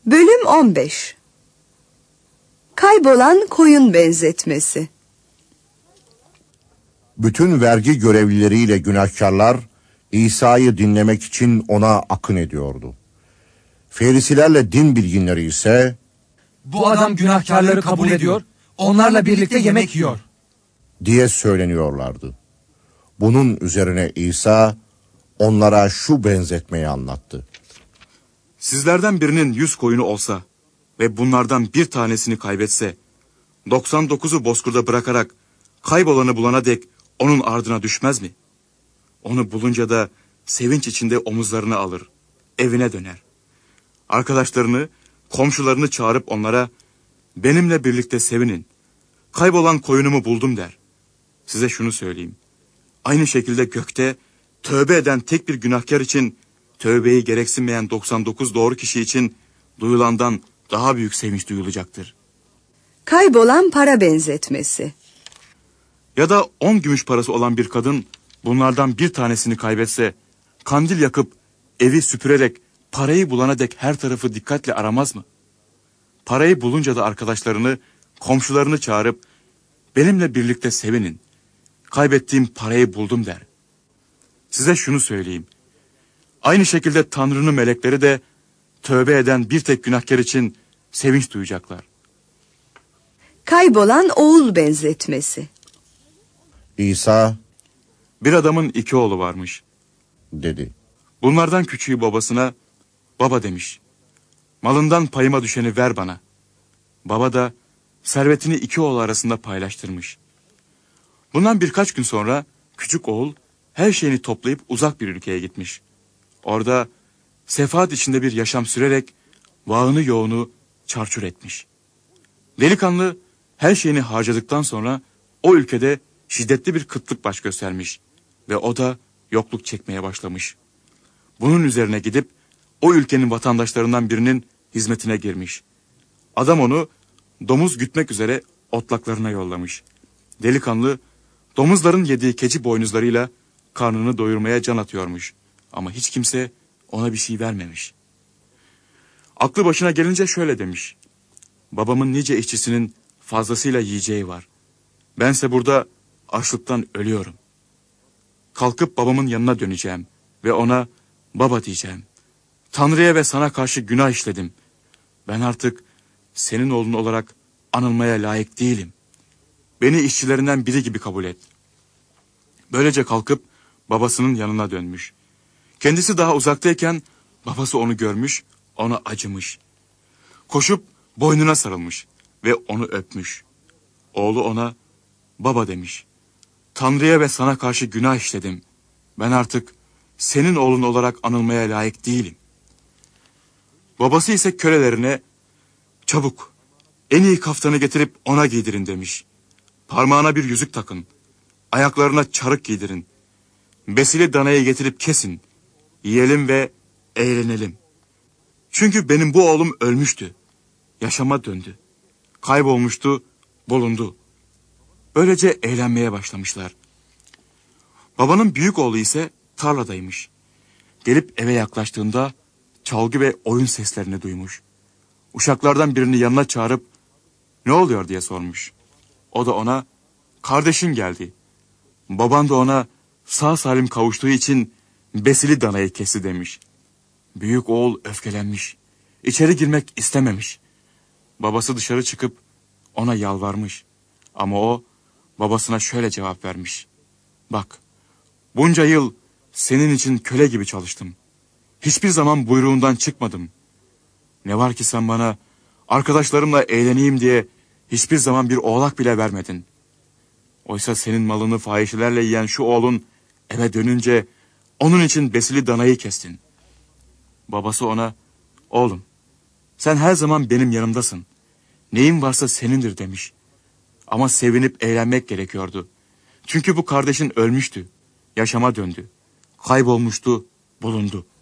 Bölüm 15. Kaybolan koyun benzetmesi. Bütün vergi görevlileriyle günahkarlar İsa'yı dinlemek için ona akın ediyordu. Ferisilerle din bilginleri ise "Bu adam günahkarları kabul ediyor, onlarla birlikte yemek yiyor" diye söyleniyorlardı. Bunun üzerine İsa onlara şu benzetmeyi anlattı. Sizlerden birinin 100 koyunu olsa ve bunlardan bir tanesini kaybetse, 99'u bozkırda bırakarak kaybolanı bulana dek onun ardına düşmez mi? Onu bulunca da sevinç içinde omuzlarına alır, evine döner. Arkadaşlarını, komşularını çağırıp onlara, benimle birlikte sevinin, kaybolan koyunumu buldum der. Size şunu söyleyeyim, aynı şekilde gökte tövbe eden tek bir günahkar için, tövbeyi gereksinmeyen 99 doğru kişi için duyulandan daha büyük sevinç duyulacaktır. Kaybolan para benzetmesi. Ya da 10 gümüş parası olan bir kadın bunlardan bir tanesini kaybetse, kandil yakıp evi süpürerek parayı bulana dek her tarafı dikkatle aramaz mı? Parayı bulunca da arkadaşlarını, komşularını çağırıp benimle birlikte sevinin, kaybettiğim parayı buldum der. Size şunu söyleyeyim, aynı şekilde Tanrı'nın melekleri de tövbe eden bir tek günahkar için sevinç duyacaklar. Kaybolan oğul benzetmesi. İsa Bir adamın 2 oğlu varmış. dedi. Bunlardan küçüğü babasına, baba demiş, malından payıma düşeni ver bana. Baba da servetini 2 oğlu arasında paylaştırmış. Bundan birkaç gün sonra küçük oğul her şeyini toplayıp uzak bir ülkeye gitmiş. Orada sefaat içinde bir yaşam sürerek vağını yoğunu çarçur etmiş. Delikanlı her şeyini harcadıktan sonra o ülkede şiddetli bir kıtlık baş göstermiş ve o da yokluk çekmeye başlamış. Bunun üzerine gidip o ülkenin vatandaşlarından birinin hizmetine girmiş. Adam onu domuz gütmek üzere otlaklarına yollamış. Delikanlı domuzların yediği keçi boynuzlarıyla karnını doyurmaya can atıyormuş. Ama hiç kimse ona bir şey vermemiş. Aklı başına gelince şöyle demiş: babamın nice işçisinin fazlasıyla yiyeceği var. Bense burada açlıktan ölüyorum. Kalkıp babamın yanına döneceğim ve ona baba diyeceğim. Tanrı'ya ve sana karşı günah işledim. Ben artık senin oğlun olarak anılmaya layık değilim. Beni işçilerinden biri gibi kabul et. Böylece kalkıp babasının yanına dönmüş. Kendisi daha uzaktayken babası onu görmüş, ona acımış. Koşup boynuna sarılmış ve onu öpmüş. Oğlu ona baba demiş. Tanrı'ya ve sana karşı günah işledim. Ben artık senin oğlun olarak anılmaya layık değilim. Babası ise kölelerine, çabuk en iyi kaftanı getirip ona giydirin demiş. Parmağına bir yüzük takın. Ayaklarına çarık giydirin. Besili danayı getirip kesin. Yiyelim ve eğlenelim. Çünkü benim bu oğlum ölmüştü. Yaşama döndü. Kaybolmuştu, bulundu. Böylece eğlenmeye başlamışlar. Babanın büyük oğlu ise tarladaymış. Gelip eve yaklaştığında çalgı ve oyun seslerini duymuş. Uşaklardan birini yanına çağırıp ne oluyor diye sormuş. O da ona kardeşin geldi. Baban da ona sağ salim kavuştuğu için besili danayı kesti demiş. Büyük oğul öfkelenmiş. İçeri girmek istememiş. Babası dışarı çıkıp ona yalvarmış. Ama o babasına şöyle cevap vermiş. Bak, bunca yıl senin için köle gibi çalıştım. Hiçbir zaman buyruğundan çıkmadım. Ne var ki sen bana arkadaşlarımla eğleneyim diye hiçbir zaman bir oğlak bile vermedin. Oysa senin malını fahişelerle yiyen şu oğlun eve dönünce onun için besili danayı kestin. Babası ona, oğlum sen her zaman benim yanımdasın. Neyin varsa senindir demiş. Ama sevinip eğlenmek gerekiyordu. Çünkü bu kardeşin ölmüştü. Yaşama döndü. Kaybolmuştu, bulundu.